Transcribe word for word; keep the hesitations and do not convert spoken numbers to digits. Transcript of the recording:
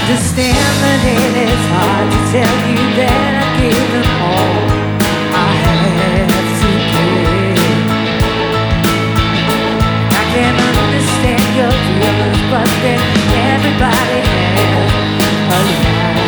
understand that it is hard to tell you that